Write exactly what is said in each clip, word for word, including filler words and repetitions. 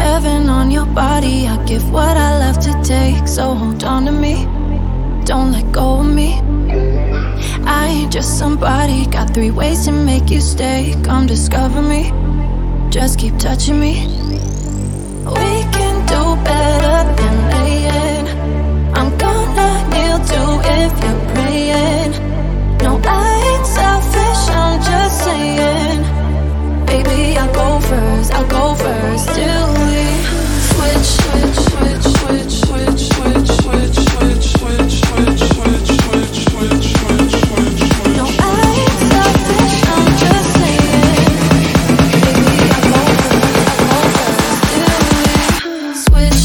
heaven on your body. I give what I love to take, so hold on to me. Don't let go of me. I ain't just somebody. Got three ways to make you stay. Come discover me. Just keep touching me. We can do better than laying. I'm gonna kneel to if you're praying. No, I ain't selfish, I'm just saying. Baby, I'll go first, I'll go first. Till we switch, switch, switch, switch, switch, switch, switch, switch, switch, switch, switch, switch, switch, switch, switch. No, I ain't selfish, I'm just saying. Baby, I'll go first, I'll go first. Till we switch.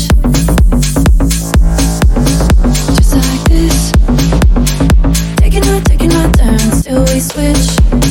Just like this. Taking our, taking our turns till we switch.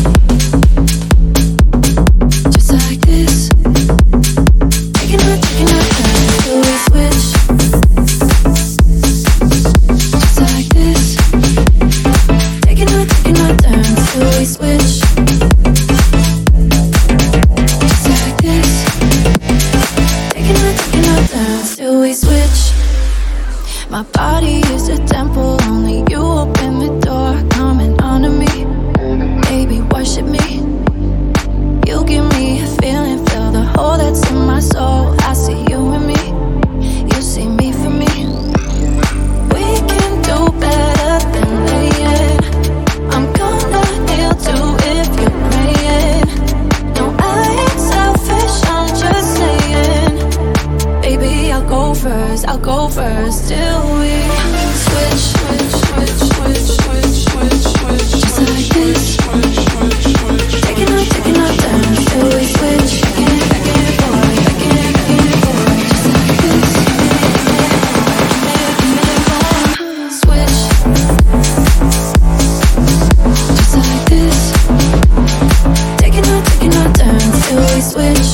My body is a temple, only you open the door. Coming onto me, baby, worship me. You give me a feeling, feel the hole that's in my soul. I see you and me, you see me for me. We can do better than laying. I'm gonna kneel to if you're praying. No, I ain't selfish, I'm just saying. Baby, I'll go first, I'll go first. Till we switch, switch, switch, switch, switch, switch, switch. Just like this. Taking our, taking our turns till we switch. Back and back and forth, back and back and forth. Just like this. Switch. Just like this. Taking our, taking our turns till we switch.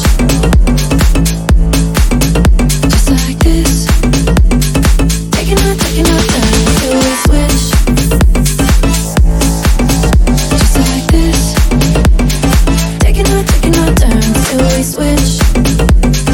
Switch.